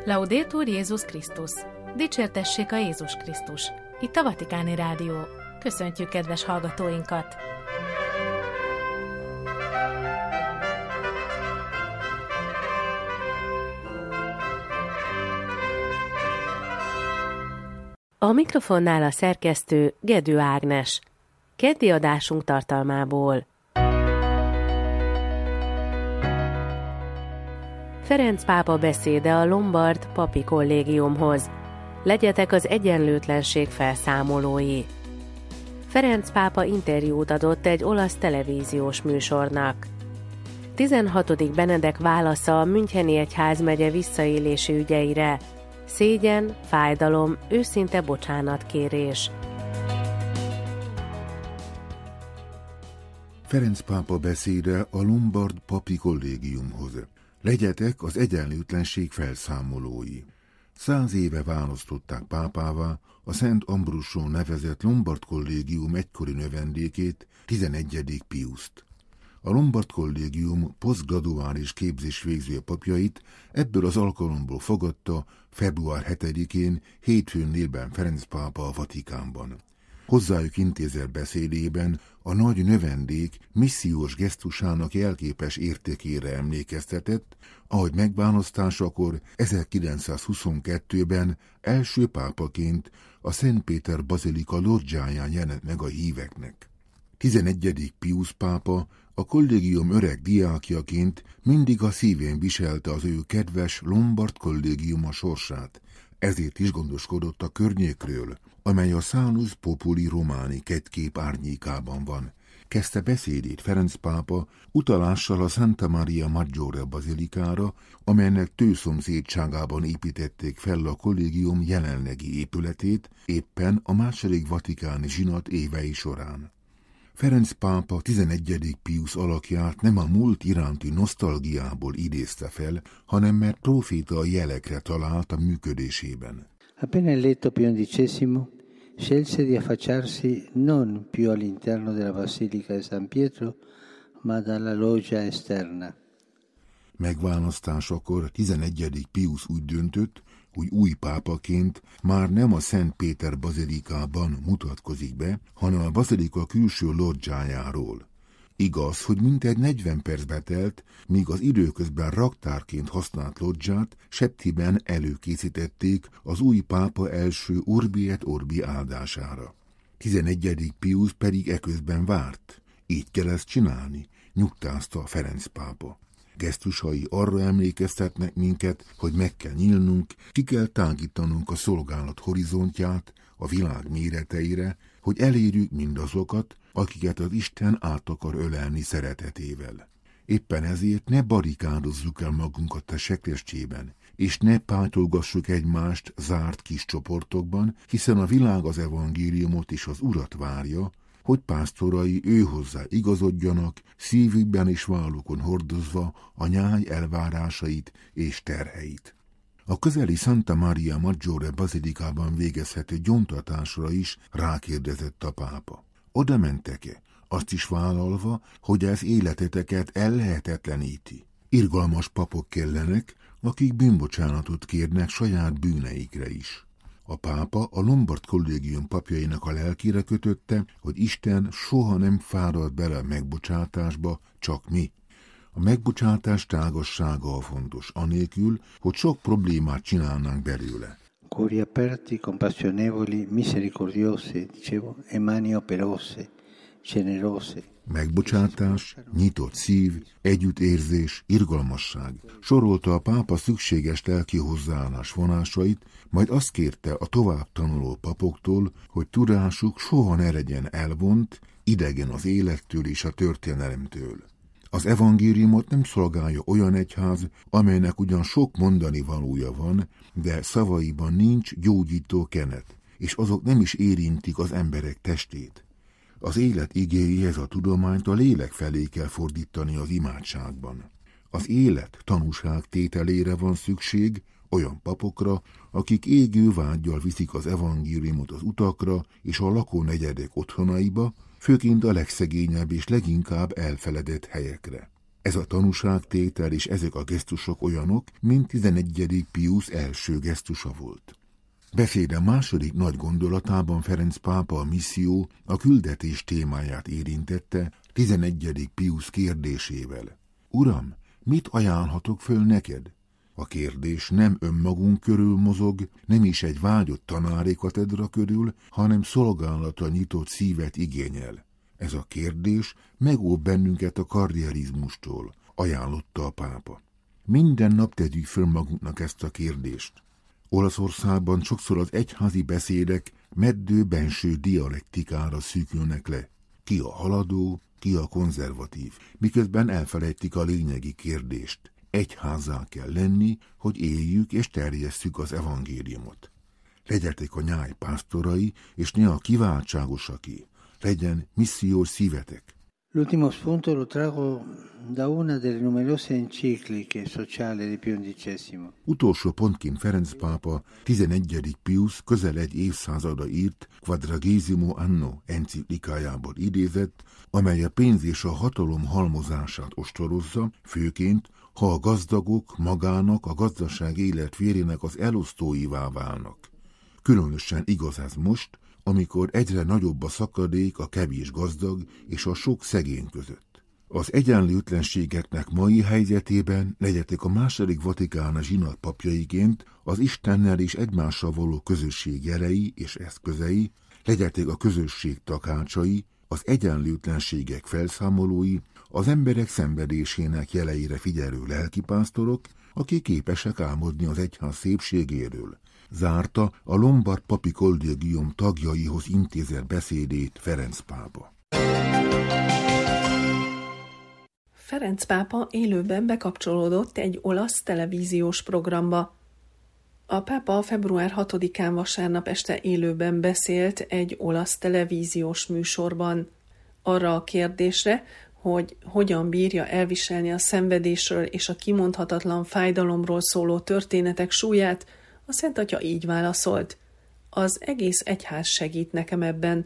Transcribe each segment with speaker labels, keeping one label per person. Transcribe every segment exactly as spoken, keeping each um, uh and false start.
Speaker 1: Laudetur Jézus Krisztus! Dicsértessék a Jézus Krisztus! Itt a Vatikáni Rádió. Köszöntjük kedves hallgatóinkat! A mikrofonnál a szerkesztő Gedő Ágnes. Keddi adásunk tartalmából. Ferenc pápa beszéde a Lombard papi kollégiumhoz. Legyetek az egyenlőtlenség felszámolói. Ferenc pápa interjút adott egy olasz televíziós műsornak. tizenhatodik Benedek válasza a Müncheni egyházmegye visszaélési ügyeire. Szégyen, fájdalom, őszinte bocsánatkérés.
Speaker 2: Ferenc pápa beszéde a Lombard papi kollégiumhoz. Legyetek az egyenlőtlenség felszámolói. Száz éve választották pápává a Szent Ambrusson nevezett Lombard kollégium egykori növendékét, tizenegyedik Piuszt. A Lombard kollégium posztgraduális képzés végző papjait ebből az alkalomból fogadta február hetedikén hétfőn délben Ferenc pápa a Vatikánban. Hozzájuk intézett beszédében a nagy növendék missziós gesztusának jelképes értékére emlékeztetett, ahogy megválasztásakor ezerkilencszázhuszonkettőben első pápaként a Szent Péter bazilika loggiáján jelent meg a híveknek. tizenegyedik Piusz pápa a kollégium öreg diákjaként mindig a szívén viselte az ő kedves Lombard kollégiuma sorsát, ezért is gondoskodott a környékről, amely a Salus Populi Romani kettkép árnyékában van. Kezdte beszédét Ferenc pápa utalással a Santa Maria Maggiore bazilikára, amelynek tőszomszédságában építették fel a kollégium jelenlegi épületét éppen a második vatikáni zsinat évei során. Ferenc pápa tizenegyedik Piusz alakját nem a múlt iránti nosztalgiából idézte fel, hanem mert profétai jelekre talált a működésében.
Speaker 3: Appena eletto Pio undicesimo, scelse di affacciarsi non più all'interno della Basilica di San Pietro, ma dalla loggia esterna.
Speaker 2: Megválasztásakor tizenegyedik Piusz úgy döntött, hogy új pápaként már nem a Szent Péter bazilikában mutatkozik be, hanem a bazilika külső loggiájáról. Igaz, hogy mintegy negyven percbe telt, míg az időközben raktárként használt loggiát septiben előkészítették az új pápa első Urbi et Orbi áldására. tizenegyedik Piusz pedig eközben várt. Így kell ezt csinálni, nyugtázta Ferenc pápa. Gesztusai arra emlékeztetnek minket, hogy meg kell nyílnunk, ki kell tágítanunk a szolgálat horizontját a világ méreteire, hogy elérjük mindazokat, akiket az Isten át akar ölelni szeretetével. Éppen ezért ne barikádozzuk el magunkat a sekrestjében, és ne pátolgassuk egymást zárt kis csoportokban, hiszen a világ az evangéliumot és az Urat várja, hogy pásztorai őhozzá igazodjanak, szívükben és vállukon hordozva a nyáj elvárásait és terheit. A közeli Santa Maria Maggiore bazilikában végezhető gyóntatásra is rákérdezett a pápa. Oda mentek-e, azt is vállalva, hogy ez életeteket ellehetetleníti. Irgalmas papok kellenek, akik bűnbocsánatot kérnek saját bűneikre is. A pápa a Lombard kollégium papjainak a lelkére kötötte, hogy Isten soha nem fárad bele a megbocsátásba, csak mi. A megbocsátás tágassága a fontos, anélkül, hogy sok problémát csinálnánk belőle.
Speaker 3: Cuori aperti, compassionevoli, misericordiosi, dicevo, e mani operose, generose.
Speaker 2: Megbocsátás, nyitott szív, együttérzés, irgalmasság. Sorolta a pápa szükséges lelki hozzáállás vonásait, majd azt kérte a tovább tanuló papoktól, hogy tudásuk soha ne legyen elvont, idegen az élettől és a történelemtől. Az evangéliumot nem szolgálja olyan egyház, amelynek ugyan sok mondani valója van, de szavaiban nincs gyógyító kenet, és azok nem is érintik az emberek testét. Az élet igéjéhez a tudományt a lélek felé kell fordítani az imádságban. Az élet tanúság tételére van szükség, olyan papokra, akik égő vággyal viszik az evangéliumot az utakra és a lakónegyedek otthonaiba, főként a legszegényebb és leginkább elfeledett helyekre. Ez a tanúságtétel és ezek a gesztusok olyanok, mint tizenegyedik Piusz első gesztusa volt. Beszéde második nagy gondolatában Ferenc pápa a misszió, a küldetés témáját érintette tizenegyedik Piusz kérdésével. Uram, mit ajánlhatok föl neked? A kérdés nem önmagunk körül mozog, nem is egy vágyott tanári katedra körül, hanem szolgálatra nyitott szívet igényel. Ez a kérdés megóv bennünket a karrierizmustól, ajánlotta a pápa. Minden nap tegyük föl magunknak ezt a kérdést. Olaszországban sokszor az egyházi beszédek meddő benső dialektikára szűkülnek le. Ki a haladó, ki a konzervatív, miközben elfelejtik a lényegi kérdést. Egyházzá kell lenni, hogy éljük és terjesszük az evangéliumot. Legyetek a nyáj pásztorai, és ne a kiváltságosaké. Legyen missziós szívetek.
Speaker 3: L'ultimo spunto lo trago da una delle numerose encicliche sociali di Pio undicesimo.
Speaker 2: Utolsó pontként Ferenc pápa tizenegyedik Piusz közel egy évszázada írt Quadragesimo Anno enciklikájából idézett, amely a pénz és a hatalom halmozását ostorozza, főként, ha a gazdagok magának a gazdaság életvérének az elosztóivá válnak. Különösen igaz ez most, amikor egyre nagyobb a szakadék a kevés gazdag és a sok szegény között. Az egyenlőtlenségeknek mai helyzetében legyetek a második Vatikán zsinat papjaiként az Istennel és egymással való közösség jelei és eszközei, legyetek a közösség takácsai, az egyenlőtlenségek felszámolói, az emberek szenvedésének jeleire figyelő lelkipásztorok, akik képesek álmodni az egyház szépségéről. Zárta a lombard papi kollégium tagjaihoz intézett beszédét Ferenc pápa.
Speaker 4: Ferenc pápa élőben bekapcsolódott egy olasz televíziós programba. A pápa február hatodikán vasárnap este élőben beszélt egy olasz televíziós műsorban. Arra a kérdésre, hogy hogyan bírja elviselni a szenvedésről és a kimondhatatlan fájdalomról szóló történetek súlyát, a Szent Atya így válaszolt: az egész egyház segít nekem ebben.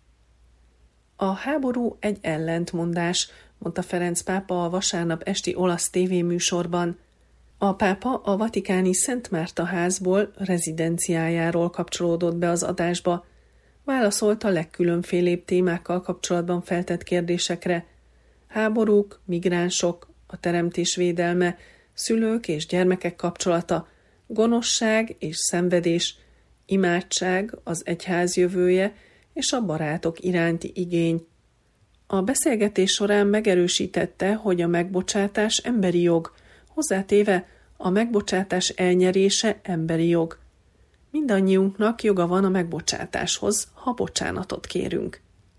Speaker 4: A háború egy ellentmondás, mondta Ferenc pápa a vasárnap esti olasz tévéműsorban. A pápa a vatikáni Szent Márta házból, rezidenciájáról kapcsolódott be az adásba. Válaszolt a legkülönfélébb témákkal kapcsolatban feltett kérdésekre. Háborúk, migránsok, a teremtés védelme, szülők és gyermekek kapcsolata, gonoszság és szenvedés, imádság, az egyház jövője és a barátok iránti igény. A beszélgetés során megerősítette, hogy a megbocsátás emberi jog, hozzátéve a megbocsátás elnyerése emberi jog. Mindannyiunknak joga van a megbocsátáshoz, ha bocsánatot kérünk.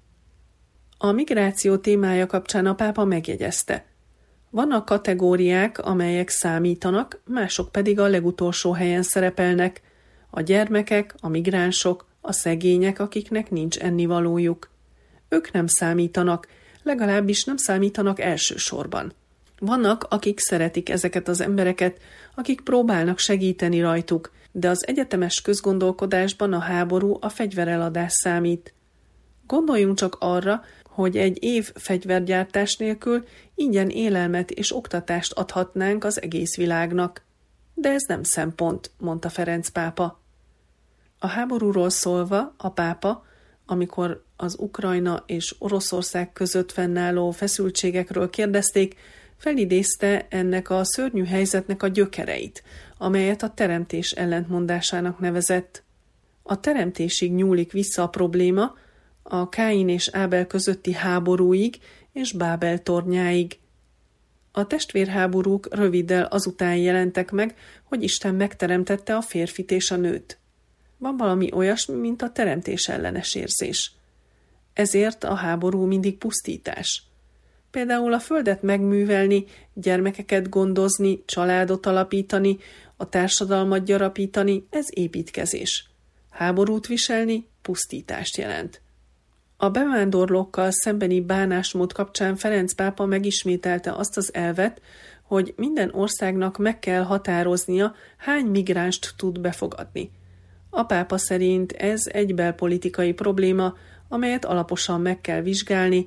Speaker 4: A migráció témája kapcsán a pápa megjegyezte: vannak kategóriák, amelyek számítanak, mások pedig a legutolsó helyen szerepelnek. A gyermekek, a migránsok, a szegények, akiknek nincs ennivalójuk. Ők nem számítanak, legalábbis nem számítanak elsősorban. Vannak, akik szeretik ezeket az embereket, akik próbálnak segíteni rajtuk, de az egyetemes közgondolkodásban a háború, a fegyvereladás számít. Gondoljunk csak arra, hogy egy év fegyvergyártás nélkül ingyen élelmet és oktatást adhatnánk az egész világnak. De ez nem szempont, mondta Ferenc pápa. A háborúról szólva a pápa, amikor az Ukrajna és Oroszország között fennálló feszültségekről kérdezték, felidézte ennek a szörnyű helyzetnek a gyökereit, amelyet a teremtés ellentmondásának nevezett. A teremtésig nyúlik vissza a probléma, a Káin és Ábel közötti háborúig és Bábel tornyáig. A testvérháborúk röviddel azután jelentek meg, hogy Isten megteremtette a férfit és a nőt. Van valami olyasmi, mint a teremtés ellenes érzés. Ezért a háború mindig pusztítás. Például a földet megművelni, gyermekeket gondozni, családot alapítani, a társadalmat gyarapítani, ez építkezés. Háborút viselni pusztítást jelent. A bevándorlókkal szembeni bánásmód kapcsán Ferenc pápa megismételte azt az elvet, hogy minden országnak meg kell határoznia, hány migránst tud befogadni. A pápa szerint ez egy belpolitikai probléma, amelyet alaposan meg kell vizsgálni,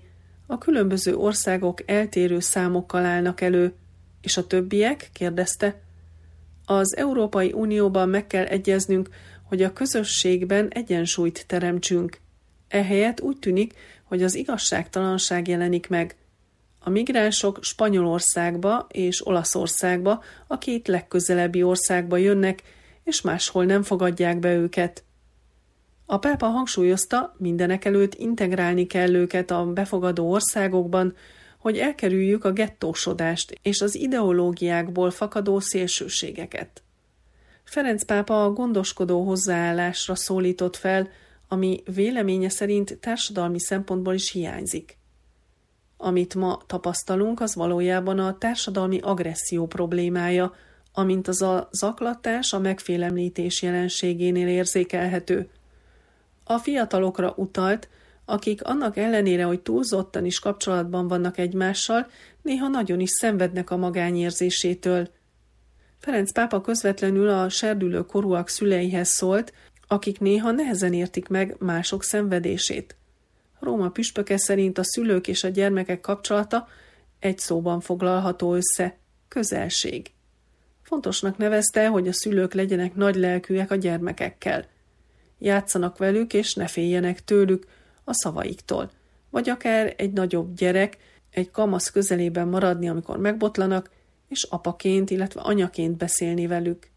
Speaker 4: A különböző országok eltérő számokkal állnak elő. És a többiek? Kérdezte. Az Európai Unióban meg kell egyeznünk, hogy a közösségben egyensúlyt teremtsünk. Ehelyett úgy tűnik, hogy az igazságtalanság jelenik meg. A migránsok Spanyolországba és Olaszországba, a két legközelebbi országba jönnek, és máshol nem fogadják be őket. A pápa hangsúlyozta, mindenekelőtt integrálni kell őket a befogadó országokban, hogy elkerüljük a gettósodást és az ideológiákból fakadó szélsőségeket. Ferenc pápa a gondoskodó hozzáállásra szólított fel, ami véleménye szerint társadalmi szempontból is hiányzik. Amit ma tapasztalunk, az valójában a társadalmi agresszió problémája, amint az a zaklatás, a megfélemlítés jelenségénél érzékelhető. A fiatalokra utalt, akik annak ellenére, hogy túlzottan is kapcsolatban vannak egymással, néha nagyon is szenvednek a magányérzésétől. Ferenc pápa közvetlenül a serdülő korúak szüleihez szólt, akik néha nehezen értik meg mások szenvedését. Róma püspöke szerint a szülők és a gyermekek kapcsolata egy szóban foglalható össze: közelség. Fontosnak nevezte, hogy a szülők legyenek nagylelkűek a gyermekekkel. Játszanak velük, és ne féljenek tőlük, a szavaiktól. Vagy akár egy nagyobb gyerek, egy kamasz közelében maradni, amikor megbotlanak, és apaként, illetve anyaként beszélni velük.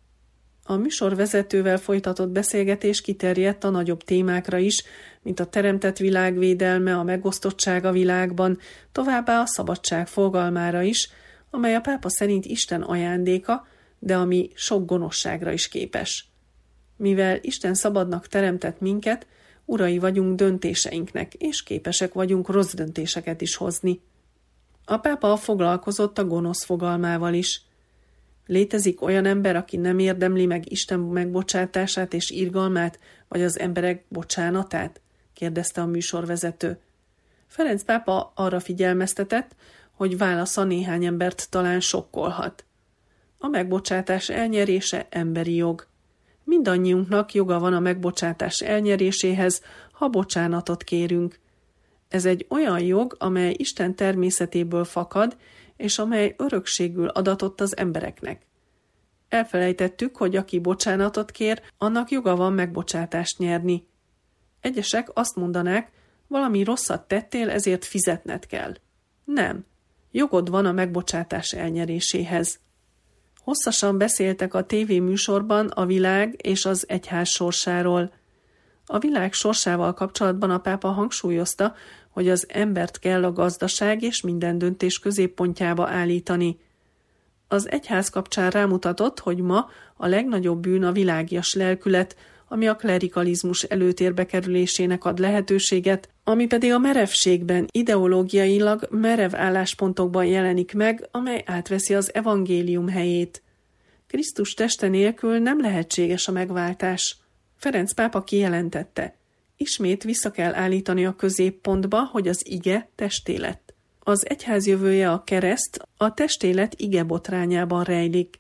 Speaker 4: A műsorvezetővel folytatott beszélgetés kiterjedt a nagyobb témákra is, mint a teremtett világ védelme, a megosztottság a világban, továbbá a szabadság fogalmára is, amely a pápa szerint Isten ajándéka, de ami sok gonoszságra is képes. Mivel Isten szabadnak teremtett minket, urai vagyunk döntéseinknek, és képesek vagyunk rossz döntéseket is hozni. A pápa foglalkozott a gonosz fogalmával is. Létezik olyan ember, aki nem érdemli meg Isten megbocsátását és irgalmát, vagy az emberek bocsánatát? Kérdezte a műsorvezető. Ferenc pápa arra figyelmeztetett, hogy válasza néhány embert talán sokkolhat. A megbocsátás elnyerése emberi jog. Mindannyiunknak joga van a megbocsátás elnyeréséhez, ha bocsánatot kérünk. Ez egy olyan jog, amely Isten természetéből fakad, és amely örökségül adatott az embereknek. Elfelejtettük, hogy aki bocsánatot kér, annak joga van megbocsátást nyerni. Egyesek azt mondanák, valami rosszat tettél, ezért fizetned kell. Nem. Jogod van a megbocsátás elnyeréséhez. Hosszasan beszéltek a tévéműsorban a világ és az egyház sorsáról. A világ sorsával kapcsolatban a pápa hangsúlyozta, hogy az embert kell a gazdaság és minden döntés középpontjába állítani. Az egyház kapcsán rámutatott, hogy ma a legnagyobb bűn a világias lelkület, ami a klerikalizmus előtérbe kerülésének ad lehetőséget, ami pedig a merevségben, ideológiailag merev álláspontokban jelenik meg, amely átveszi az evangélium helyét. Krisztus teste nélkül nem lehetséges a megváltás. Ferenc pápa kijelentette: ismét vissza kell állítani a középpontba, hogy az ige testé lett. Az egyház jövője a kereszt, a testélet ige botrányában rejlik.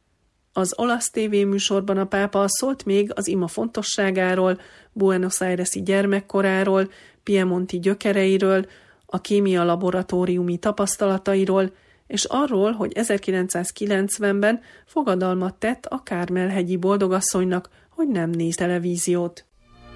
Speaker 4: Az olasz tévéműsorban a pápa szólt még az ima fontosságáról, Buenos Aires-i gyermekkoráról, piemonti gyökereiről, a kémia laboratóriumi tapasztalatairól, és arról, hogy ezerkilencszázkilencvenben fogadalmat tett a Kármel-hegyi boldogasszonynak, hogy nem néz televíziót.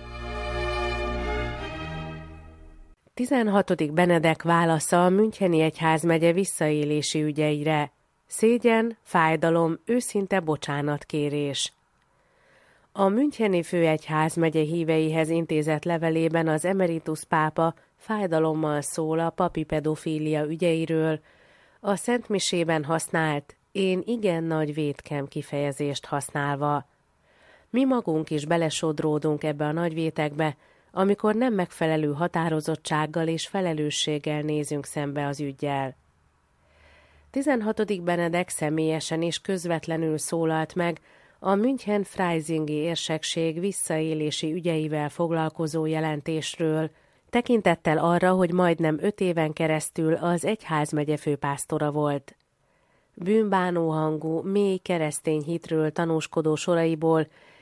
Speaker 5: tizenhatodik Benedek válasza a Müncheni Egyházmegye visszaélési ügyeire. Szégyen, fájdalom, őszinte bocsánatkérés. A Müncheni Főegyházmegye híveihez intézett levelében az emeritus pápa fájdalommal szól a papi pedofília ügyeiről, a szentmisében használt "én igen nagy vétkem" kifejezést használva. Mi magunk is belesodródunk ebbe a nagyvétekbe, amikor nem megfelelő határozottsággal és felelősséggel nézünk szembe az üggyel. tizenhatodik Benedek személyesen és közvetlenül szólalt meg a München-Freisingi érsekség visszaélési ügyeivel foglalkozó jelentésről, tekintettel arra, hogy majdnem öt éven keresztül az egyházmegye főpásztora volt. Bűnbánó hangú, mély keresztény hitről tanúskodó soraiból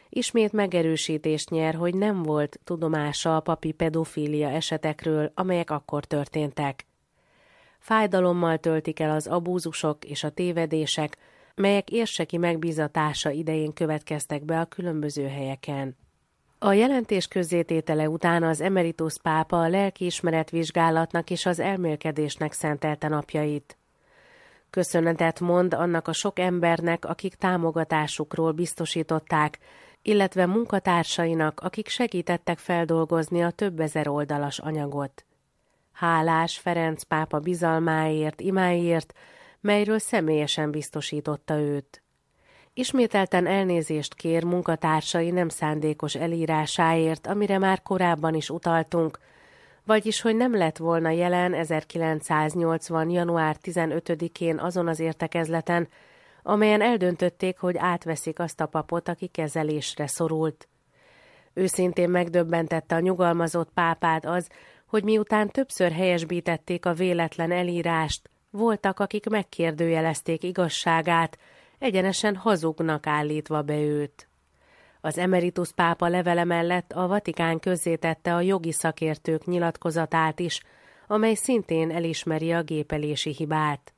Speaker 5: ismét megerősítést nyer, hogy nem volt tudomása a papi pedofília esetekről, amelyek akkor történtek. Fájdalommal töltik el az abúzusok és a tévedések, melyek érseki megbízatása idején következtek be a különböző helyeken. A jelentés közzététele után az emeritus pápa a lelkiismeretvizsgálatnak és az elmélkedésnek szentelte napjait. Köszönetet mond annak a sok embernek, akik támogatásukról biztosították, illetve munkatársainak, akik segítettek feldolgozni a több ezer oldalas anyagot. Hálás Ferenc pápa bizalmáért, imáért, melyről személyesen biztosította őt. Ismételten elnézést kér munkatársai nem szándékos elírásáért, amire már korábban is utaltunk, vagyis hogy nem lett volna jelen ezerkilencszáznyolcvan. január tizenötödikén azon az értekezleten, amelyen eldöntötték, hogy átveszik azt a papot, aki kezelésre szorult. Őszintén megdöbbentette a nyugalmazott pápát az, hogy miután többször helyesbítették a véletlen elírást, voltak, akik megkérdőjelezték igazságát, egyenesen hazugnak állítva be őt. Az emeritus pápa levele mellett a Vatikán közzétette a jogi szakértők nyilatkozatát is, amely szintén elismeri a gépelési hibát.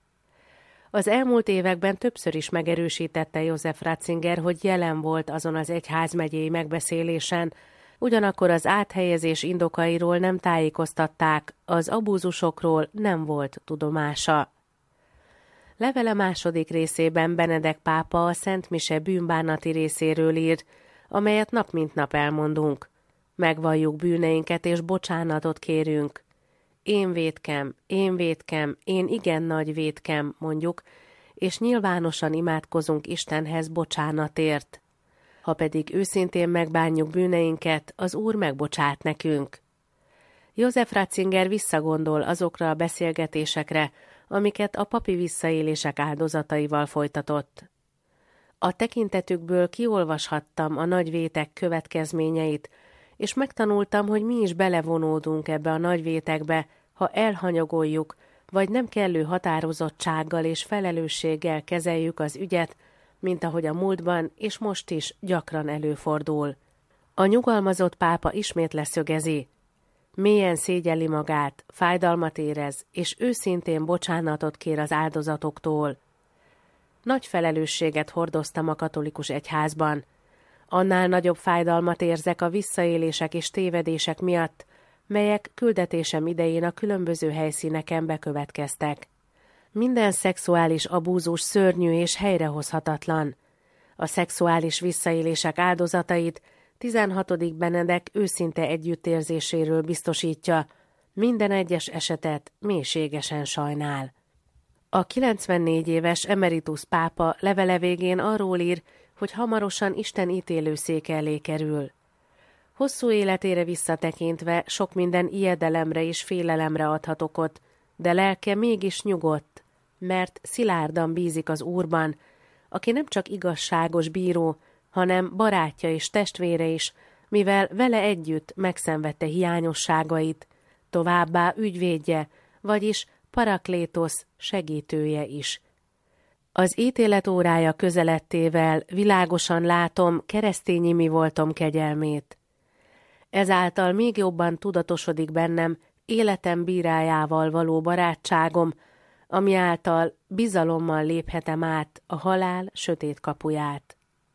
Speaker 5: Az elmúlt években többször is megerősítette Joseph Ratzinger, hogy jelen volt azon az egyházmegyei megbeszélésen, ugyanakkor az áthelyezés indokairól nem tájékoztatták, az abúzusokról nem volt tudomása. Levele második részében Benedek pápa a Szent Mise bűnbánati részéről ír, amelyet nap mint nap elmondunk. Megvalljuk bűneinket és bocsánatot kérünk. Én vétkem, én vétkem, én igen nagy vétkem, mondjuk, és nyilvánosan imádkozunk Istenhez bocsánatért. Ha pedig őszintén megbánjuk bűneinket, az Úr megbocsát nekünk. Joseph Ratzinger visszagondol azokra a beszélgetésekre, amiket a papi visszaélések áldozataival folytatott. A tekintetükből kiolvashattam a nagyvétek következményeit, és megtanultam, hogy mi is belevonódunk ebbe a nagyvétekbe, ha elhanyagoljuk, vagy nem kellő határozottsággal és felelősséggel kezeljük az ügyet, mint ahogy a múltban és most is gyakran előfordul. A nyugalmazott pápa ismét leszögezi: mélyen szégyelli magát, fájdalmat érez, és őszintén bocsánatot kér az áldozatoktól. Nagy felelősséget hordoztam a katolikus egyházban. Annál nagyobb fájdalmat érzek a visszaélések és tévedések miatt, melyek küldetésem idején a különböző helyszíneken bekövetkeztek. Minden szexuális abúzus szörnyű és helyrehozhatatlan. A szexuális visszaélések áldozatait tizenhatodik Benedek őszinte együttérzéséről biztosítja, minden egyes esetet mélységesen sajnál. A kilencvennégy éves emeritus pápa levele végén arról ír, hogy hamarosan Isten ítélőszéke elé kerül. Hosszú életére visszatekintve sok minden ijedelemre és félelemre adhat okot, de lelke mégis nyugodt, mert szilárdan bízik az Úrban, aki nem csak igazságos bíró, hanem barátja és testvére is, mivel vele együtt megszenvedte hiányosságait, továbbá ügyvédje, vagyis Paraklétosz segítője is. Az ítélet órája közeledtével világosan látom keresztényi mi voltom kegyelmét. Ezáltal még jobban tudatosodik bennem életem bírájával való barátságom, ami által bizalommal léphetem át a halál sötét kapuját.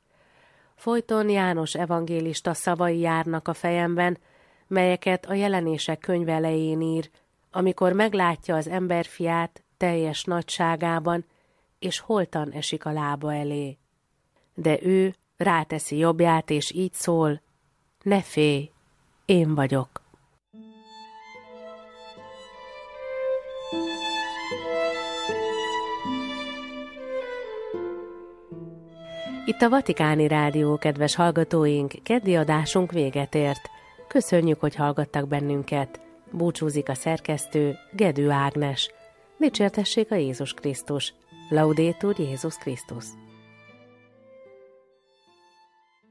Speaker 5: Folyton János evangélista szavai járnak a fejemben, melyeket a Jelenések könyve elején ír, amikor meglátja az emberfiát teljes nagyságában, és holtan esik a lába elé. De ő ráteszi jobbját, és így szól: ne félj, én vagyok. Itt a Vatikáni Rádió, kedves hallgatóink, keddi adásunk véget ért. Köszönjük, hogy hallgattak bennünket. Búcsúzik a szerkesztő, Gedő Ágnes. Dicsértessék a Jézus Krisztus. Laudetur Jézus Krisztus.